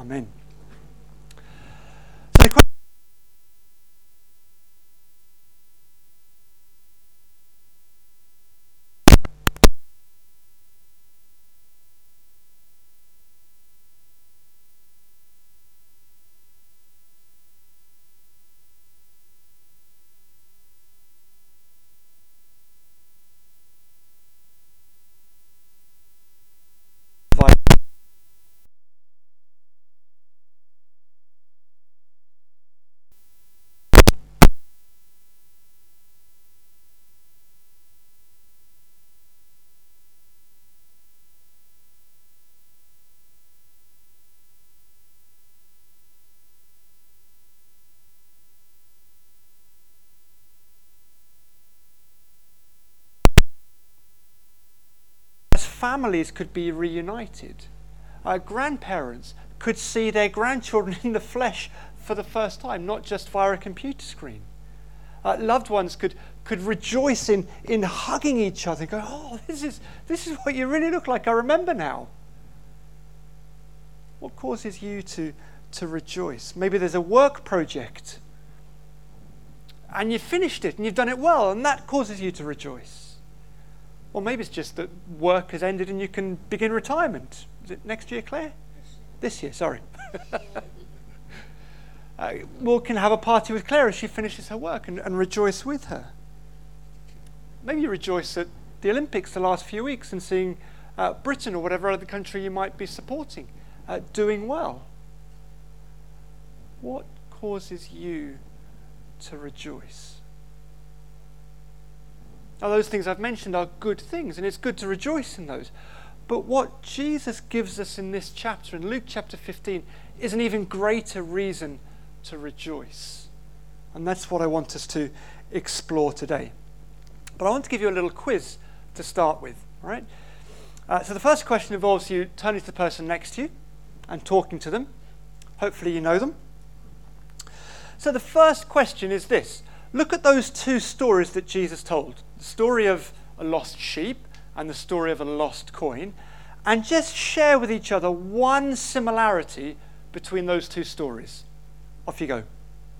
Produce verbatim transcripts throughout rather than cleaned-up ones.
Amen. So the question families could be reunited. Uh, grandparents could see their grandchildren in the flesh for the first time, not just via a computer screen. Uh, loved ones could could rejoice in, in hugging each other and go, oh, this is, this is what you really look like. I remember now. What causes you to, to rejoice? Maybe there's a work project and you've finished it and you've done it well, and that causes you to rejoice. Or maybe it's just that work has ended and you can begin retirement. Is it next year, Claire? This year, sorry. uh, we can have a party with Claire as she finishes her work and, and rejoice with her. Maybe you rejoice at the Olympics the last few weeks and seeing uh, Britain or whatever other country you might be supporting uh, doing well. What causes you to rejoice? Now, those things I've mentioned are good things, and it's good to rejoice in those. But what Jesus gives us in this chapter, in Luke chapter fifteen, is an even greater reason to rejoice. And that's what I want us to explore today. But I want to give you a little quiz to start with. All right? Uh, so the first question involves you turning to the person next to you and talking to them. Hopefully you know them. So the first question is this. Look at those two stories that Jesus told. The story of a lost sheep and the story of a lost coin. And just share with each other one similarity between those two stories. Off you go.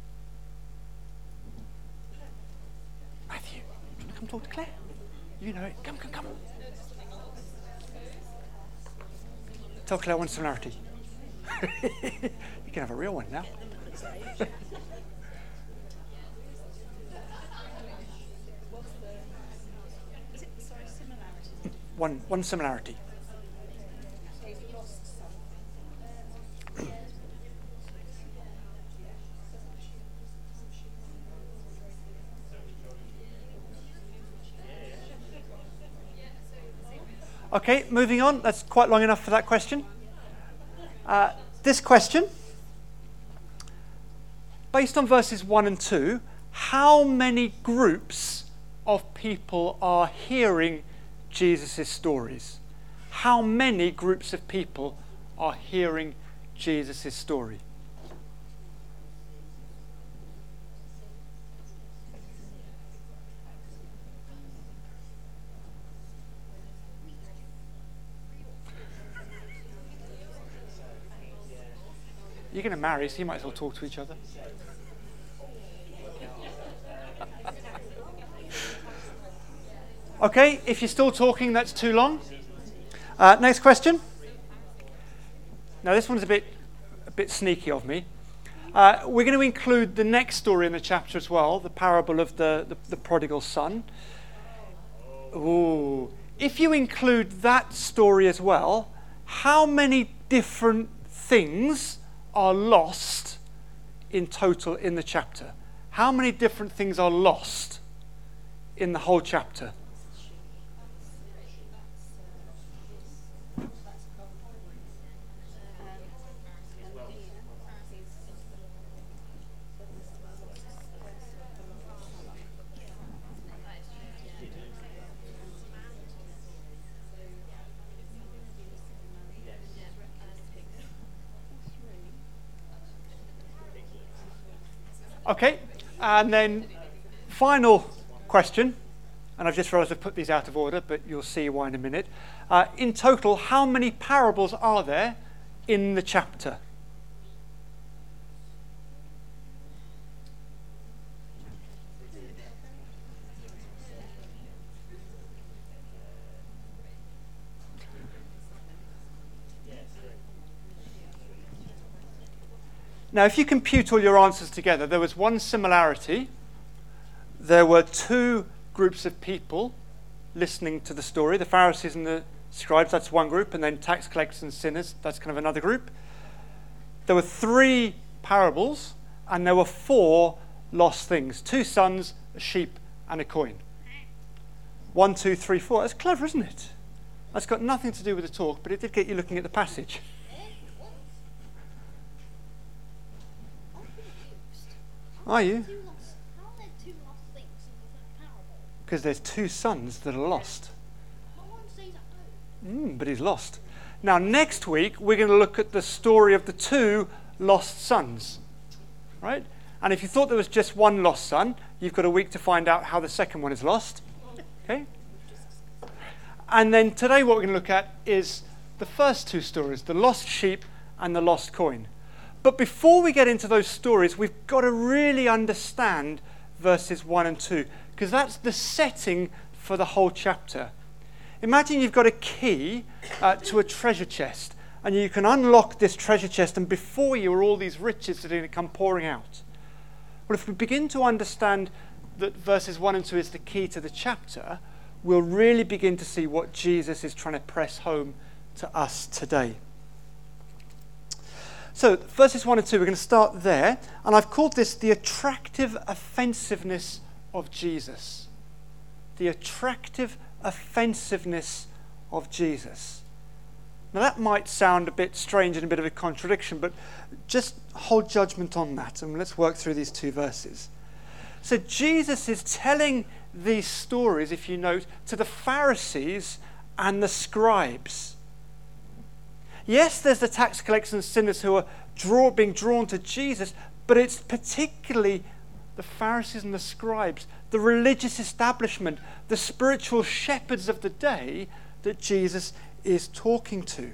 Matthew, do you want to come talk to Claire? You know it. Come, come, come. Tell Claire one similarity. You can have a real one now. One, one similarity. Okay, moving on. That's quite long enough for that question. Uh, this question, based on verses one and two, how many groups of people are hearing Jesus' stories? How many groups of people are hearing Jesus' story? You're going to marry, so you might as well talk to each other. Okay, if you're still talking, that's too long. Uh, next question. Now, this one's a bit, a bit sneaky of me. Uh, we're going to include the next story in the chapter as well, the parable of the, the, the prodigal son. Ooh. If you include that story as well, how many different things are lost in total in the chapter? How many different things are lost in the whole chapter? Okay, and then final question, and I've just realised I've put these out of order, but you'll see why in a minute. Uh, in total, how many parables are there in the chapter? Now, if you compute all your answers together, there was one similarity. There were two groups of people listening to the story, the Pharisees and the scribes, that's one group, and then tax collectors and sinners, that's kind of another group. There were three parables, and there were four lost things. Two sons, a sheep, and a coin. One, two, three, four. That's clever, isn't it? That's got nothing to do with the talk, but it did get you looking at the passage. Are you? Because there's two sons that are lost. Mm, but he's lost. Now, next week, we're going to look at the story of the two lost sons. Right? And if you thought there was just one lost son, you've got a week to find out how the second one is lost. Okay? And then today what we're going to look at is the first two stories, the lost sheep and the lost coin. But before we get into those stories, we've got to really understand verses one and two, because that's the setting for the whole chapter. Imagine you've got a key uh, to a treasure chest, and you can unlock this treasure chest, and before you are all these riches that are going to come pouring out. Well, if we begin to understand that verses one and two is the key to the chapter, we'll really begin to see what Jesus is trying to press home to us today. So, verses one and two, we're going to start there, and I've called this the attractive offensiveness of Jesus. The attractive offensiveness of Jesus. Now that might sound a bit strange and a bit of a contradiction, but just hold judgment on that, and let's work through these two verses. So Jesus is telling these stories, if you note, to the Pharisees and the scribes. Yes, there's the tax collectors and sinners who are draw, being drawn to Jesus, but it's particularly the Pharisees and the scribes, the religious establishment, the spiritual shepherds of the day that Jesus is talking to.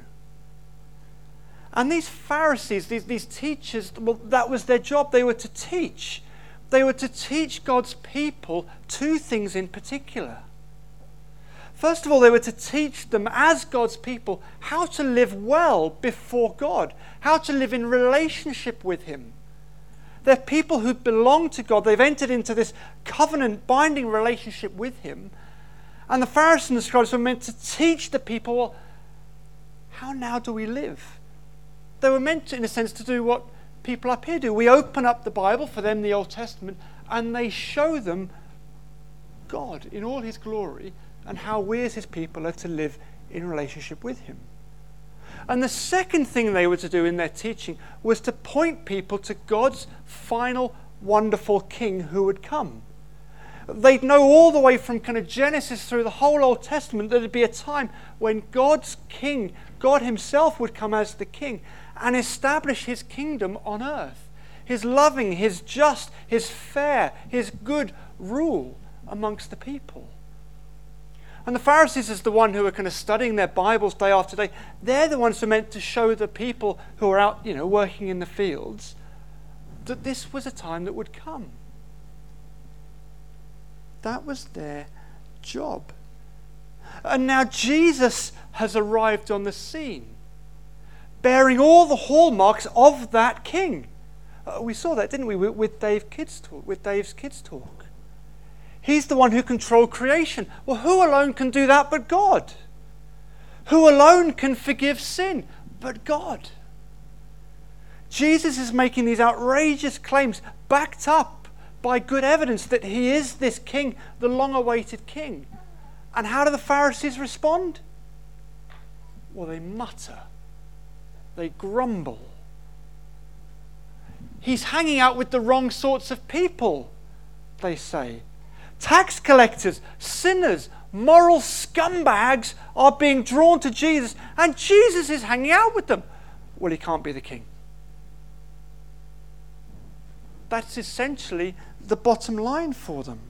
And these Pharisees, these, these teachers, well, that was their job. They were to teach. They were to teach God's people two things in particular. First of all, they were to teach them as God's people how to live well before God, how to live in relationship with Him. They're people who belong to God. They've entered into this covenant binding relationship with Him. And the Pharisees and the scribes were meant to teach the people, well, how now do we live? They were meant to, in a sense, to do what people up here do. We open up the Bible, for them the Old Testament, and they show them God in all His glory and how we as His people are to live in relationship with Him. And the second thing they were to do in their teaching was to point people to God's final wonderful King who would come. They'd know all the way from kind of Genesis through the whole Old Testament that there'd be a time when God's King, God Himself, would come as the King and establish His kingdom on earth. His loving, His just, His fair, His good rule amongst the people. And the Pharisees is the one who are kind of studying their Bibles day after day. They're the ones who are meant to show the people who are out, you know, working in the fields that this was a time that would come. That was their job. And now Jesus has arrived on the scene, bearing all the hallmarks of that King. Uh, we saw that, didn't we, with, with Dave Kids Talk, with Dave's Kids Talk. He's the one who controlled creation. Well, who alone can do that but God? Who alone can forgive sin but God? Jesus is making these outrageous claims backed up by good evidence that He is this King, the long-awaited King. And how do the Pharisees respond? Well, they mutter. They grumble. He's hanging out with the wrong sorts of people, they say. Tax collectors, sinners, moral scumbags are being drawn to Jesus, and Jesus is hanging out with them. Well, He can't be the King. That's essentially the bottom line for them.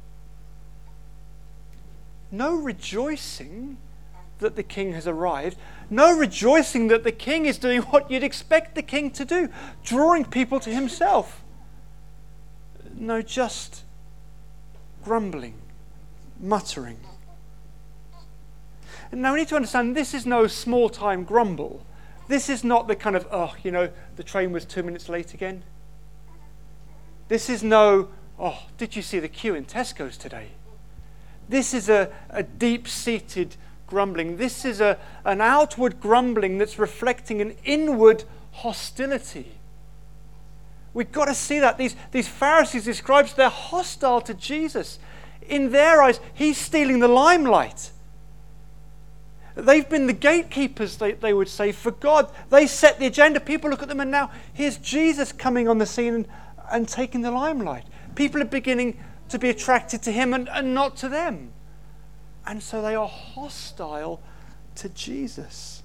No rejoicing that the King has arrived. No rejoicing that the King is doing what you'd expect the King to do, drawing people to Himself. No, just grumbling, muttering. And now we need to understand this is no small-time grumble. This is not the kind of, oh, you know, the train was two minutes late again. This is no, oh, did you see the queue in Tesco's today? This is a, a deep-seated grumbling. This is a, an outward grumbling that's reflecting an inward hostility. We've got to see that. These, these Pharisees, these scribes, they're hostile to Jesus. In their eyes, he's stealing the limelight. They've been the gatekeepers, they, they would say, for God. They set the agenda. People look at them and now here's Jesus coming on the scene and, and taking the limelight. People are beginning to be attracted to him and, and not to them. And so they are hostile to Jesus.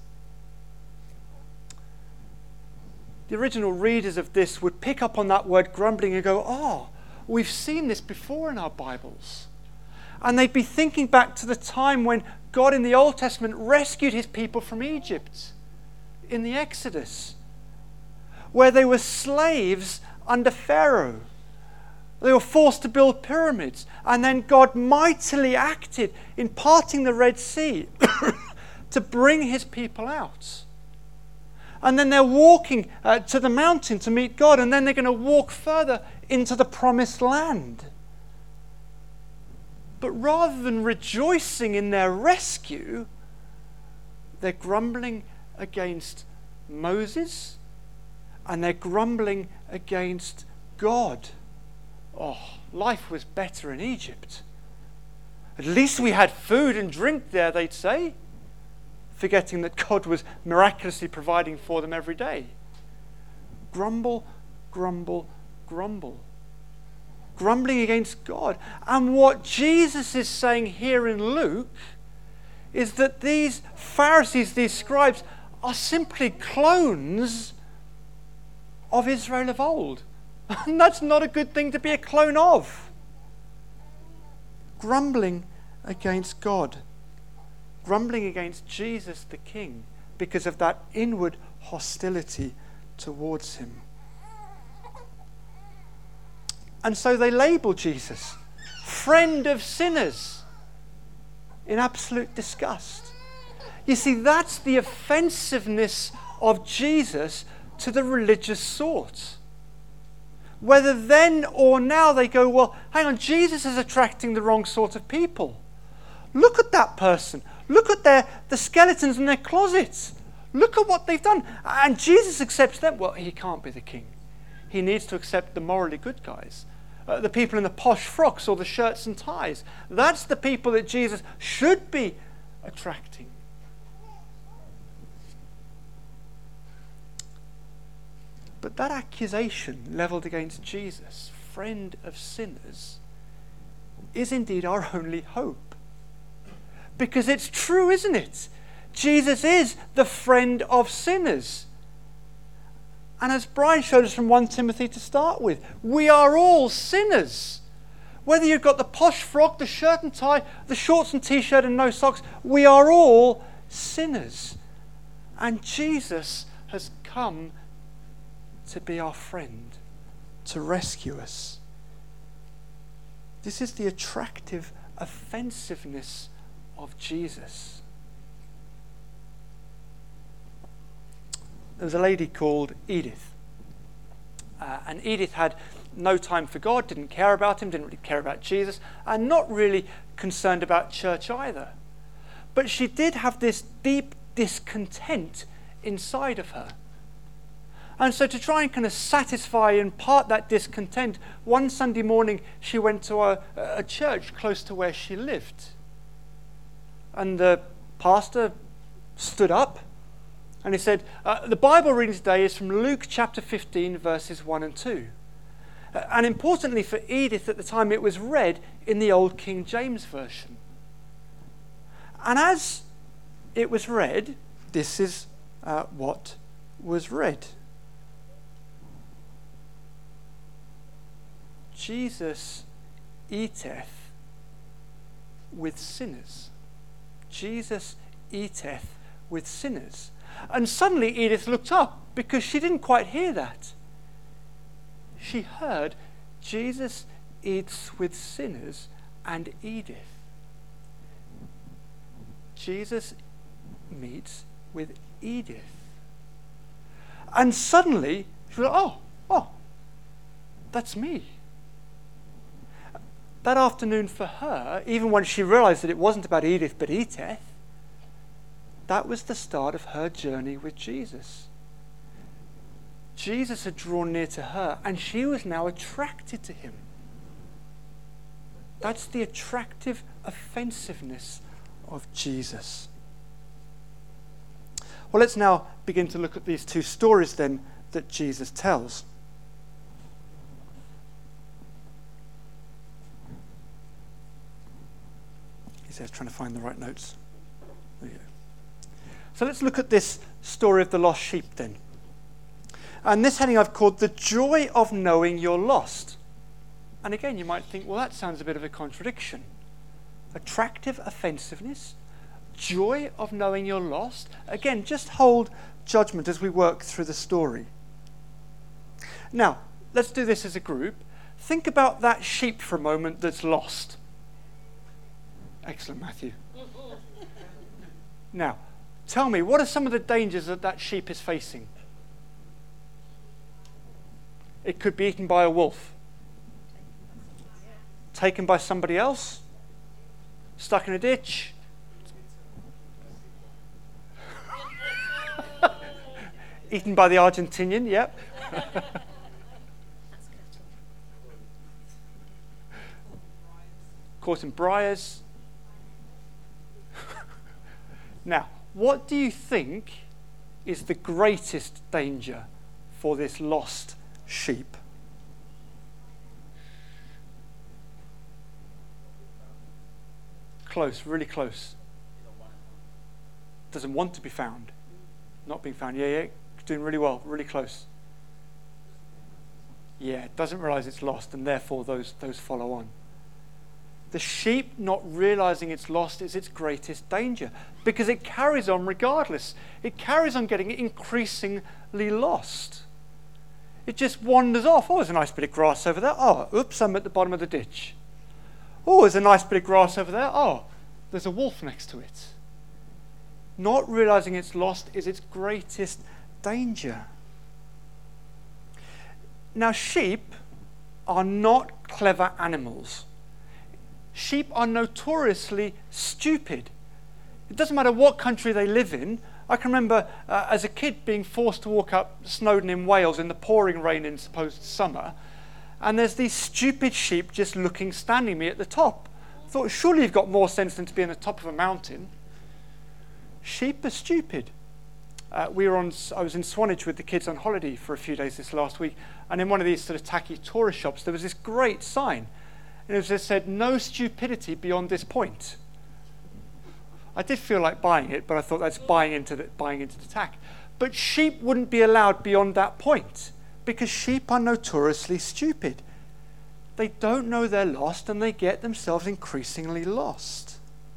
The original readers of this would pick up on that word grumbling and go, oh, we've seen this before in our Bibles. And they'd be thinking back to the time when God in the Old Testament rescued his people from Egypt in the Exodus, where they were slaves under Pharaoh. They were forced to build pyramids, and then God mightily acted in parting the Red Sea to bring his people out. And then they're walking uh, to the mountain to meet God, and then they're going to walk further into the promised land. But rather than rejoicing in their rescue, they're grumbling against Moses, and they're grumbling against God. Oh, life was better in Egypt. At least we had food and drink there, they'd say, forgetting that God was miraculously providing for them every day. Grumble, grumble, grumble. Grumbling against God. And what Jesus is saying here in Luke is that these Pharisees, these scribes, are simply clones of Israel of old. And that's not a good thing to be a clone of. Grumbling against God. Grumbling against Jesus the King because of that inward hostility towards him. And so they label Jesus friend of sinners in absolute disgust. You see, that's the offensiveness of Jesus to the religious sort. Whether then or now they go, well, hang on, Jesus is attracting the wrong sort of people. Look at that person. Look at their the skeletons in their closets. Look at what they've done. And Jesus accepts them. Well, he can't be the king. He needs to accept the morally good guys. Uh, the people in the posh frocks or the shirts and ties. That's the people that Jesus should be attracting. But that accusation levelled against Jesus, friend of sinners, is indeed our only hope. Because it's true, isn't it? Jesus is the friend of sinners. And as Brian showed us from First Timothy to start with, we are all sinners. Whether you've got the posh frock, the shirt and tie, the shorts and t-shirt and no socks, we are all sinners. And Jesus has come to be our friend, to rescue us. This is the attractive offensiveness of Jesus. There was a lady called Edith. Uh, and Edith had no time for God, didn't care about him, didn't really care about Jesus, and not really concerned about church either. But she did have this deep discontent inside of her. And so to try and kind of satisfy and part that discontent, one Sunday morning she went to a, a church close to where she lived. And the pastor stood up and he said, uh, the Bible reading today is from Luke chapter fifteen, verses one and two. Uh, and importantly for Edith at the time, it was read in the old King James Version. And as it was read, this is uh, what was read. Jesus eateth with sinners. Jesus eateth with sinners. And suddenly Edith looked up because she didn't quite hear that. She heard Jesus eats with sinners and Edith. Jesus meets with Edith. And suddenly, she was like, oh, oh, that's me. That afternoon for her, even when she realized that it wasn't about Edith but Eteth, that was the start of her journey with Jesus. Jesus had drawn near to her, and she was now attracted to him. That's the attractive offensiveness of Jesus. Well, let's now begin to look at these two stories then that Jesus tells. He says, trying to find the right notes. There you go. So let's look at this story of the lost sheep then. And this heading I've called The Joy of Knowing You're Lost. And again, you might think, well, that sounds a bit of a contradiction. Attractive offensiveness, joy of knowing you're lost. Again, just hold judgment as we work through the story. Now, let's do this as a group. Think about that sheep for a moment that's lost. Excellent, Matthew. Now, tell me, what are some of the dangers that that sheep is facing? It could be eaten by a wolf. Taken by somebody else. Stuck in a ditch. Eaten by the Argentinian, yep. Caught in briars. Now, what do you think is the greatest danger for this lost sheep? Close, really close. Doesn't want to be found. Not being found. Yeah, yeah. Doing really well, really close. Yeah, doesn't realize it's lost, and therefore those, those follow on. The sheep not realizing it's lost is its greatest danger, because it carries on regardless. It carries on getting increasingly lost. It just wanders off. Oh, there's a nice bit of grass over there. Oh, oops, I'm at the bottom of the ditch. Oh, there's a nice bit of grass over there. Oh, there's a wolf next to it. Not realizing it's lost is its greatest danger. Now, sheep are not clever animals. Sheep are notoriously stupid. It doesn't matter what country they live in. I can remember uh, as a kid being forced to walk up Snowdon in Wales in the pouring rain in supposed summer, and there's these stupid sheep just looking, standing me at the top. I thought, surely you've got more sense than to be on the top of a mountain. Sheep are stupid. Uh, we were on. I was in Swanage with the kids on holiday for a few days this last week, and in one of these sort of tacky tourist shops, there was this great sign, and it just said, "No stupidity beyond this point." I did feel like buying it, but I thought that's buying into the buying into the tack. But sheep wouldn't be allowed beyond that point, because sheep are notoriously stupid. They don't know they're lost, and they get themselves increasingly lost.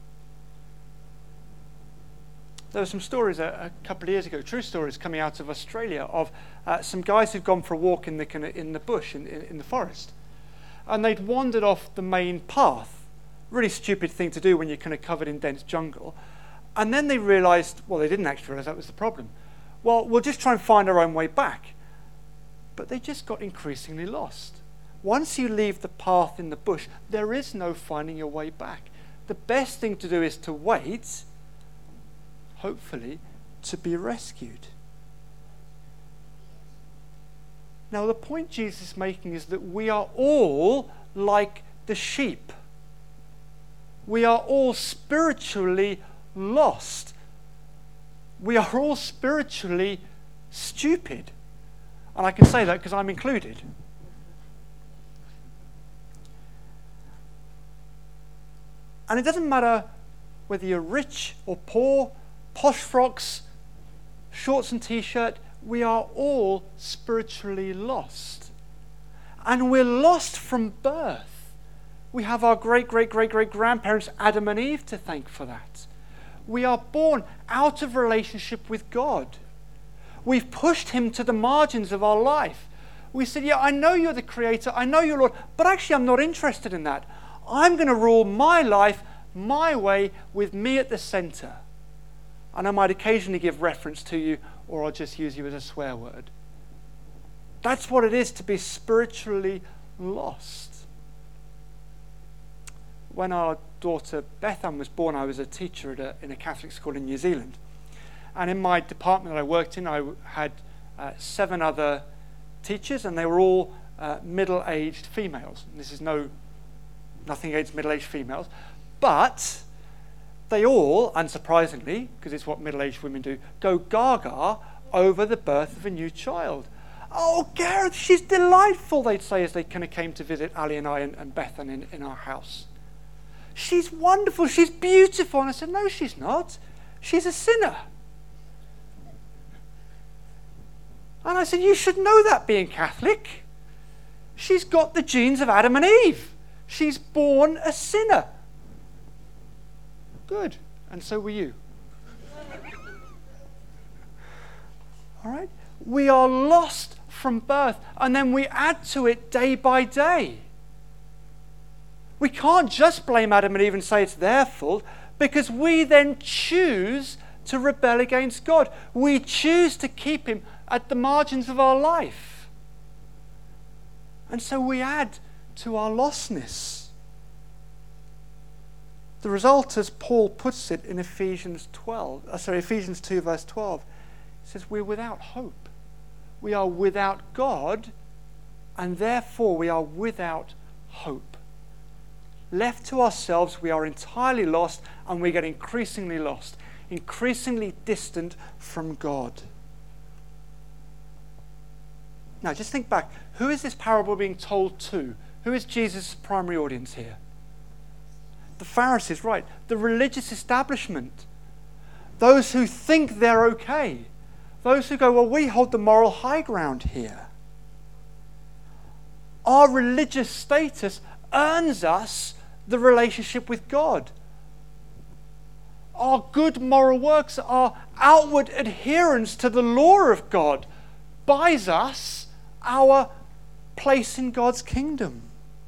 There were some stories a, a couple of years ago, true stories coming out of Australia, of uh, some guys who'd gone for a walk in the kind of, in the bush, in, in, in the forest, and they'd wandered off the main path. Really stupid thing to do when you're kind of covered in dense jungle. And then they realised, well, they didn't actually realise that was the problem. Well, we'll just try and find our own way back. But they just got increasingly lost. Once you leave the path in the bush, there is no finding your way back. The best thing to do is to wait, hopefully, to be rescued. Now, the point Jesus is making is that we are all like the sheep. We are all spiritually lost. We are all spiritually stupid. And I can say that because I'm included. And it doesn't matter whether you're rich or poor, posh frocks, shorts and t-shirt, we are all spiritually lost. And we're lost from birth. We have our great, great, great, great grandparents, Adam and Eve, to thank for that. We are born out of relationship with God. We've pushed him to the margins of our life. We said, yeah, I know you're the creator, I know you're Lord, but actually I'm not interested in that. I'm going to rule my life my way with me at the center. and I might occasionally give reference to you, or I'll just use you as a swear word. That's what it is to be spiritually lost. When our daughter Bethan was born, I was a teacher at a, in a Catholic school in New Zealand. And in my department that I worked in, I had uh, seven other teachers, and they were all uh, middle-aged females. And this is no nothing against middle-aged females, but they all, unsurprisingly, because it's what middle-aged women do, go gaga over the birth of a new child. Oh, Gareth, she's delightful, they'd say as they kind of came to visit Ali and I and, and Bethan in, in our house. She's wonderful, she's beautiful. And I said, no, she's not. She's a sinner. And I said, you should know that, being Catholic. She's got the genes of Adam and Eve. She's born a sinner. Good. And so were you. All right? We are lost from birth, and then we add to it day by day. We can't just blame Adam and Eve and say it's their fault, because we then choose to rebel against God. We choose to keep him at the margins of our life. And so we add to our lostness. The result, as Paul puts it in Ephesians twelve, uh, sorry, Ephesians two, verse twelve, it says we're without hope. We are without God, and therefore we are without hope. Left to ourselves, we are entirely lost, and we get increasingly lost, increasingly distant from God. Now, just think back. Who is this parable being told to? Who is Jesus' primary audience here? The Pharisees, right. The religious establishment. Those who think they're okay. Those who go, well, we hold the moral high ground here. Our religious status earns us the relationship with God. Our good moral works, our outward adherence to the law of God, buys us our place in God's kingdom.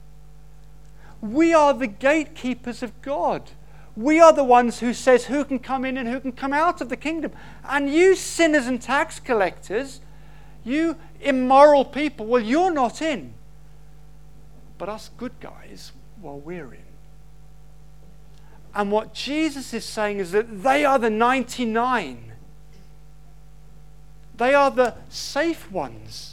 We are the gatekeepers of God. We are the ones who says who can come in and who can come out of the kingdom. And you sinners and tax collectors, you immoral people, well, you're not in. But us good guys, well, we're in. And what Jesus is saying is that they are the ninety-nine. They are the safe ones.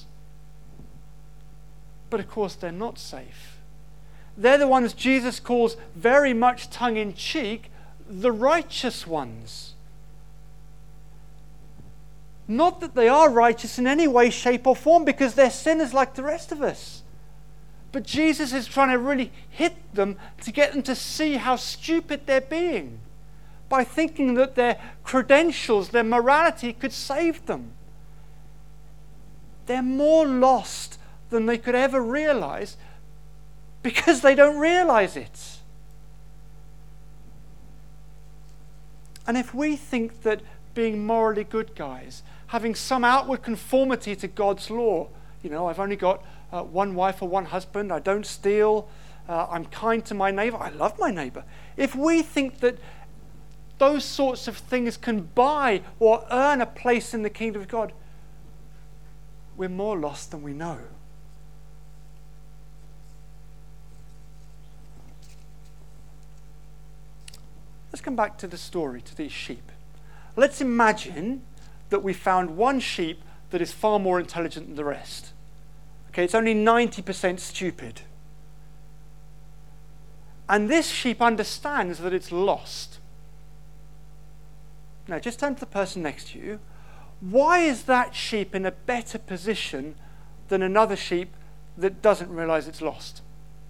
But of course, they're not safe. They're the ones Jesus calls very much tongue-in-cheek the righteous ones. Not that they are righteous in any way, shape, or form, because they're sinners like the rest of us. But Jesus is trying to really hit them to get them to see how stupid they're being by thinking that their credentials, their morality could save them. They're more lost than they could ever realize because they don't realize it. And if we think that being morally good guys, having some outward conformity to God's law, you know, I've only got uh, one wife or one husband, I don't steal, uh, I'm kind to my neighbor, I love my neighbor. If we think that those sorts of things can buy or earn a place in the kingdom of God, we're more lost than we know. Let's come back to the story, to these sheep. Let's imagine that we found one sheep that is far more intelligent than the rest. Okay, it's only ninety percent stupid. And this sheep understands that it's lost. Now, just turn to the person next to you. Why is that sheep in a better position than another sheep that doesn't realize it's lost?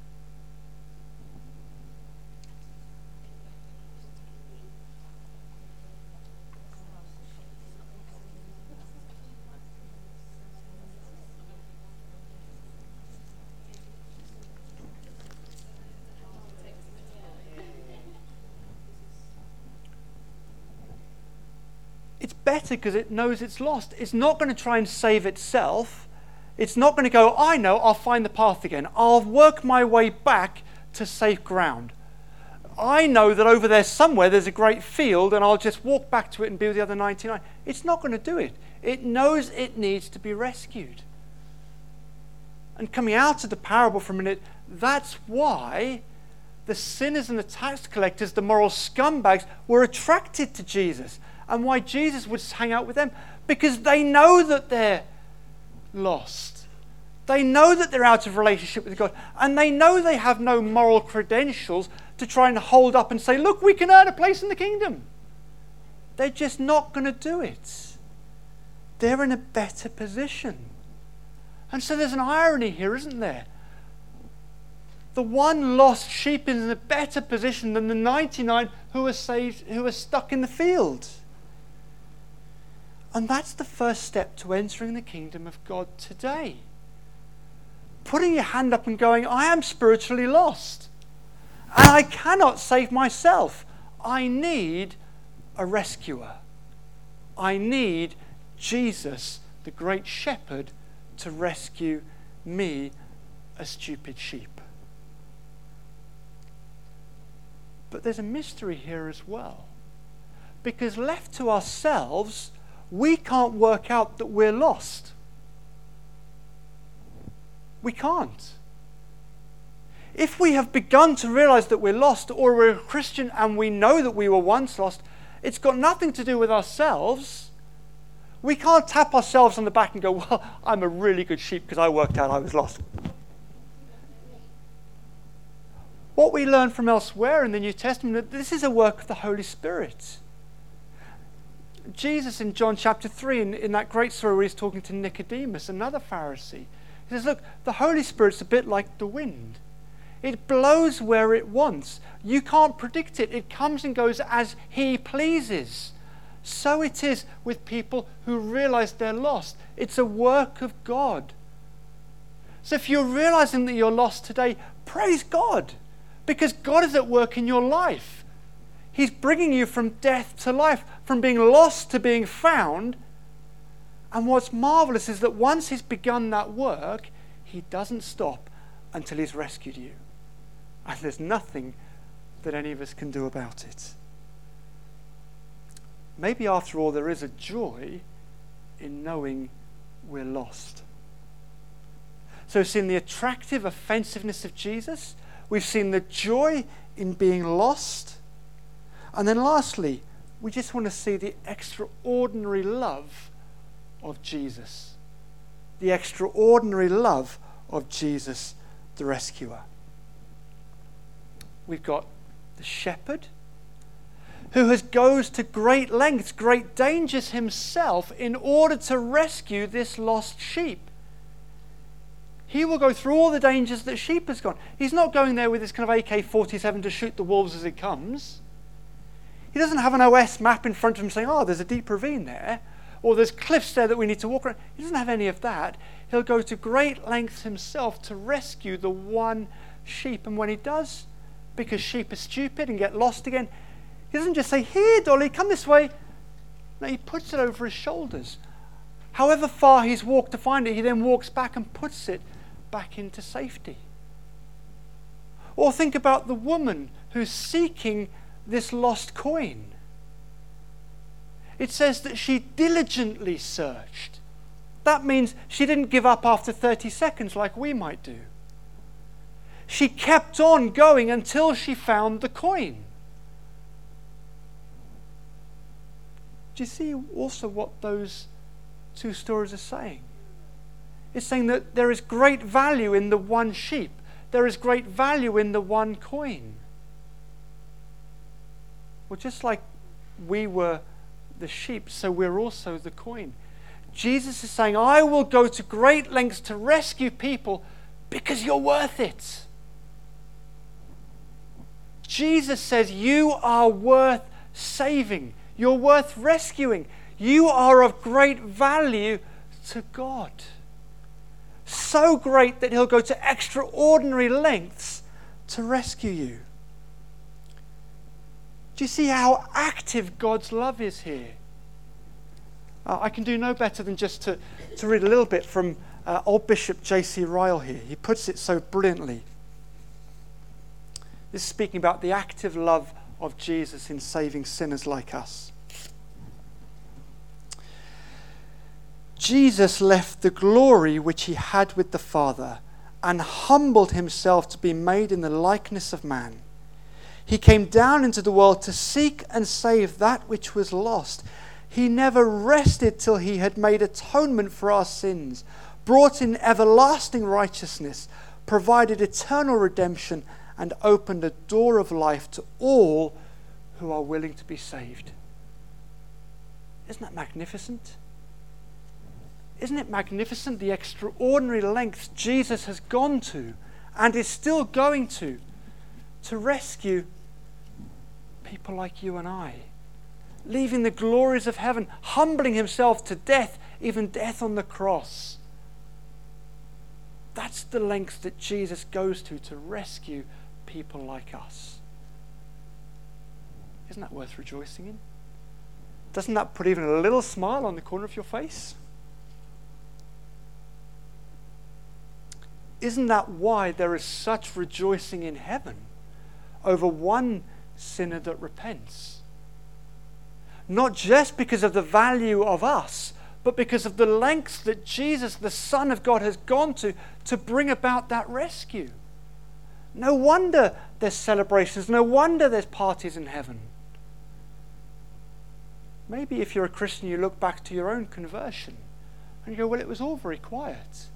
It's better because it knows it's lost. It's not going to try and save itself. It's not going to go, I know, I'll find the path again. I'll work my way back to safe ground. I know that over there somewhere there's a great field and I'll just walk back to it and be with the other ninety-nine. It's not going to do it. It knows it needs to be rescued. And coming out of the parable for a minute, that's why the sinners and the tax collectors, the moral scumbags, were attracted to Jesus. And why Jesus would hang out with them. Because they know that they're lost. They know that they're out of relationship with God. And they know they have no moral credentials to try and hold up and say, look, we can earn a place in the kingdom. They're just not going to do it. They're in a better position. And so there's an irony here, isn't there? The one lost sheep is in a better position than the ninety-nine who are saved, who are stuck in the field. And that's the first step to entering the kingdom of God today. Putting your hand up and going, I am spiritually lost. And I cannot save myself. I need a rescuer. I need Jesus, the great shepherd, to rescue me, a stupid sheep. But there's a mystery here as well. Because left to ourselves, we can't work out that we're lost. We can't. If we have begun to realize that we're lost, or we're a Christian and we know that we were once lost, it's got nothing to do with ourselves. We can't tap ourselves on the back and go, well, I'm a really good sheep because I worked out I was lost. What we learn from elsewhere in the New Testament, this is a work of the Holy Spirit. Jesus in John chapter three, in, in that great story where he's talking to Nicodemus, another Pharisee, he says, look, the Holy Spirit's a bit like the wind. It blows where it wants. You can't predict it. It comes and goes as he pleases. So it is with people who realize they're lost. It's a work of God. So if you're realizing that you're lost today, praise God, because God is at work in your life. He's bringing you from death to life, from being lost to being found. And what's marvelous is that once he's begun that work, he doesn't stop until he's rescued you. And there's nothing that any of us can do about it. Maybe after all, there is a joy in knowing we're lost. So we've seen the attractive offensiveness of Jesus. We've seen the joy in being lost. And then lastly, we just want to see the extraordinary love of Jesus. The extraordinary love of Jesus, the rescuer. We've got the shepherd who has goes to great lengths, great dangers himself in order to rescue this lost sheep. He will go through all the dangers that sheep has gone. He's not going there with this kind of A K forty-seven to shoot the wolves as it comes. He doesn't have an O S map in front of him saying, oh, there's a deep ravine there, or there's cliffs there that we need to walk around. He doesn't have any of that. He'll go to great lengths himself to rescue the one sheep. And when he does, because sheep are stupid and get lost again, he doesn't just say, here, Dolly, come this way. No, he puts it over his shoulders. However far he's walked to find it, he then walks back and puts it back into safety. Or think about the woman who's seeking this lost coin. It says that she diligently searched. That means she didn't give up after thirty seconds like we might do. She kept on going until she found the coin. Do you see also what those two stories are saying? It's saying that there is great value in the one sheep. There is great value in the one coin. Well, just like we were the sheep, so we're also the coin. Jesus is saying, I will go to great lengths to rescue people because you're worth it. Jesus says you are worth saving. You're worth rescuing. You are of great value to God. So great that he'll go to extraordinary lengths to rescue you. Do you see how active God's love is here? Uh, I can do no better than just to, to read a little bit from uh, old Bishop J C Ryle here. He puts it so brilliantly. This is speaking about the active love of Jesus in saving sinners like us. Jesus left the glory which he had with the Father and humbled himself to be made in the likeness of man. He came down into the world to seek and save that which was lost. He never rested till he had made atonement for our sins, brought in everlasting righteousness, provided eternal redemption, and opened a door of life to all who are willing to be saved. Isn't that magnificent? Isn't it magnificent the extraordinary lengths Jesus has gone to and is still going to to rescue people like you and I, leaving the glories of heaven, humbling himself to death, even death on the cross. That's the lengths that Jesus goes to to rescue people like us. Isn't that worth rejoicing in? Doesn't that put even a little smile on the corner of your face? Isn't that why there is such rejoicing in heaven over one sinner that repents? Not just because of the value of us, but because of the lengths that Jesus, the Son of God, has gone to to bring about that rescue. No wonder there's celebrations. No wonder there's parties in heaven. Maybe if you're a Christian, you look back to your own conversion and you go, well, it was all very quiet.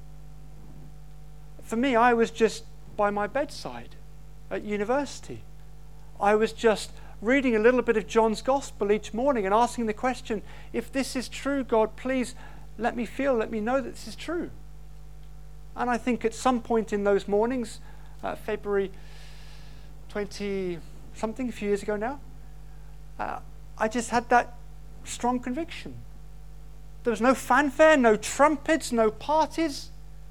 For me, I was just by my bedside at university. I was just reading a little bit of John's Gospel each morning and asking the question, if this is true, God, please let me feel, let me know that this is true. And I think at some point in those mornings, uh, February twenty-something, a few years ago now, uh, I just had that strong conviction. There was no fanfare, no trumpets, no parties.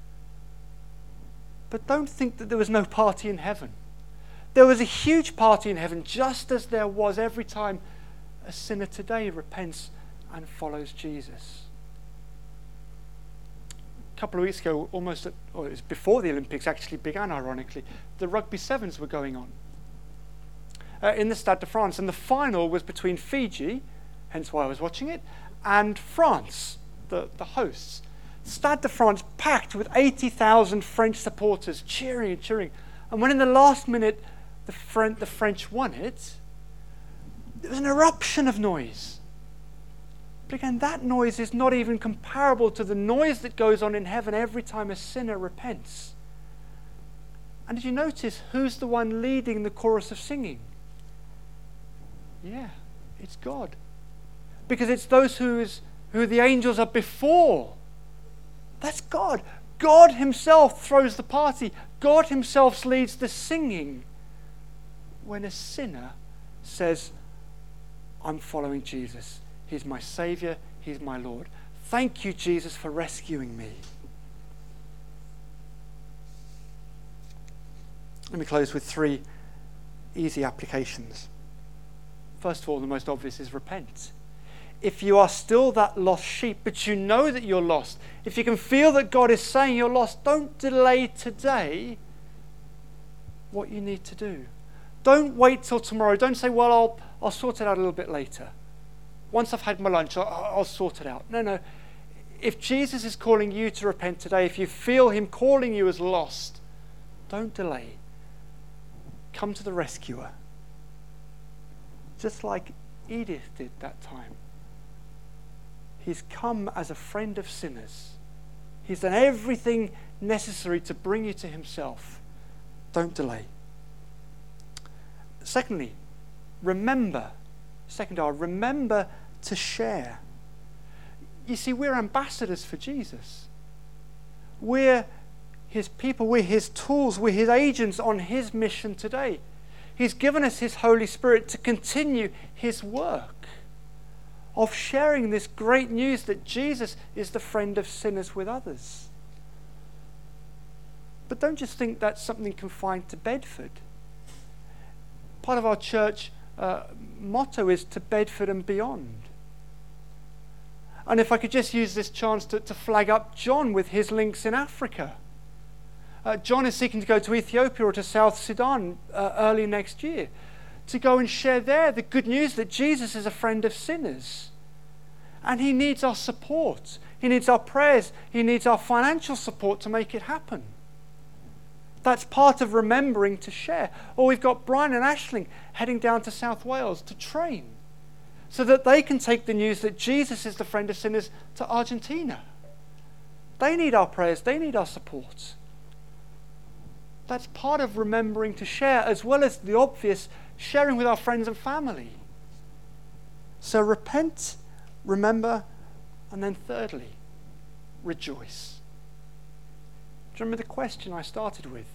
But don't think that there was no party in heaven. There was a huge party in heaven, just as there was every time a sinner today repents and follows Jesus. A couple of weeks ago, almost, at, or it was before the Olympics actually began, ironically, the rugby sevens were going on uh, in the Stade de France, and the final was between Fiji, hence why I was watching it, and France, the, the hosts. Stade de France packed with eighty thousand French supporters cheering and cheering. And when in the last minute the, French, the French won it, there was an eruption of noise. But again, that noise is not even comparable to the noise that goes on in heaven every time a sinner repents. And did you notice who's the one leading the chorus of singing? Yeah, it's God. Because it's those who, is, who the angels are before. That's God. God himself throws the party. God himself leads the singing when a sinner says, I'm following Jesus. He's my Savior. He's my Lord. Thank you, Jesus, for rescuing me. Let me close with three easy applications. First of all, the most obvious is repent. If you are still that lost sheep, but you know that you're lost, if you can feel that God is saying you're lost, don't delay today what you need to do. Don't wait till tomorrow. Don't say, well, I'll, I'll sort it out a little bit later. Once I've had my lunch, I'll, I'll sort it out. No, no. If Jesus is calling you to repent today, if you feel him calling you as lost, don't delay. Come to the rescuer. Just like Edith did that time. He's come as a friend of sinners. He's done everything necessary to bring you to himself. Don't delay. Secondly, remember. Second R, remember to share. You see, we're ambassadors for Jesus. We're his people. We're his tools. We're his agents on his mission today. He's given us his Holy Spirit to continue his work of sharing this great news that Jesus is the friend of sinners with others. But don't just think that's something confined to Bedford. Part of our church uh, motto is to Bedford and beyond. And if I could just use this chance to, to flag up John with his links in Africa. Uh, John is seeking to go to Ethiopia or to South Sudan uh, early next year to go and share there the good news that Jesus is a friend of sinners. And he needs our support. He needs our prayers. He needs our financial support to make it happen. That's part of remembering to share. Or we've got Brian and Aisling heading down to South Wales to train so that they can take the news that Jesus is the friend of sinners to Argentina. They need our prayers. They need our support. That's part of remembering to share, as well as the obvious sharing with our friends and family. So repent, remember, and then thirdly, rejoice. Do you remember the question I started with?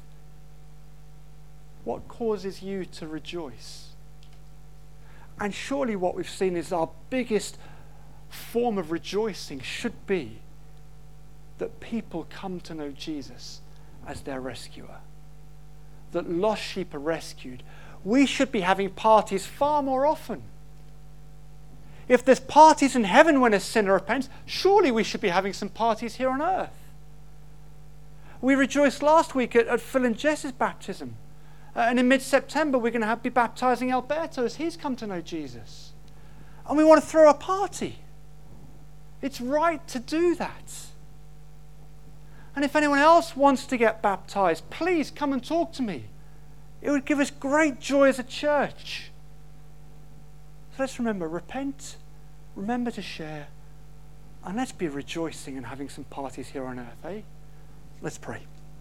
What causes you to rejoice? And surely what we've seen is our biggest form of rejoicing should be that people come to know Jesus as their rescuer. That lost sheep are rescued. We should be having parties far more often. If there's parties in heaven when a sinner repents, surely we should be having some parties here on earth. We rejoiced last week at, at Phil and Jess's baptism. Uh, and in mid-September, we're going to have, be baptizing Alberto as he's come to know Jesus. And we want to throw a party. It's right to do that. And if anyone else wants to get baptized, please come and talk to me. It would give us great joy as a church. So let's remember, repent, remember to share, and let's be rejoicing and having some parties here on earth, eh? Let's pray.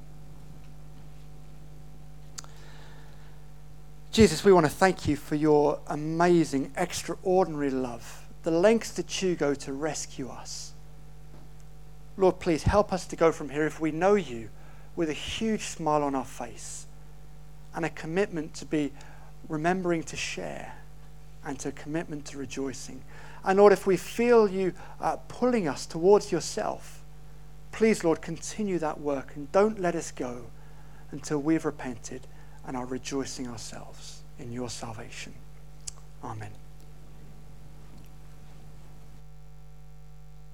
Jesus, we want to thank you for your amazing, extraordinary love, the lengths that you go to rescue us. Lord, please help us to go from here, if we know you, with a huge smile on our face and a commitment to be remembering to share and to a commitment to rejoicing. And Lord, if we feel you uh, pulling us towards yourself, please, Lord, continue that work and don't let us go until we've repented and are rejoicing ourselves in your salvation. Amen.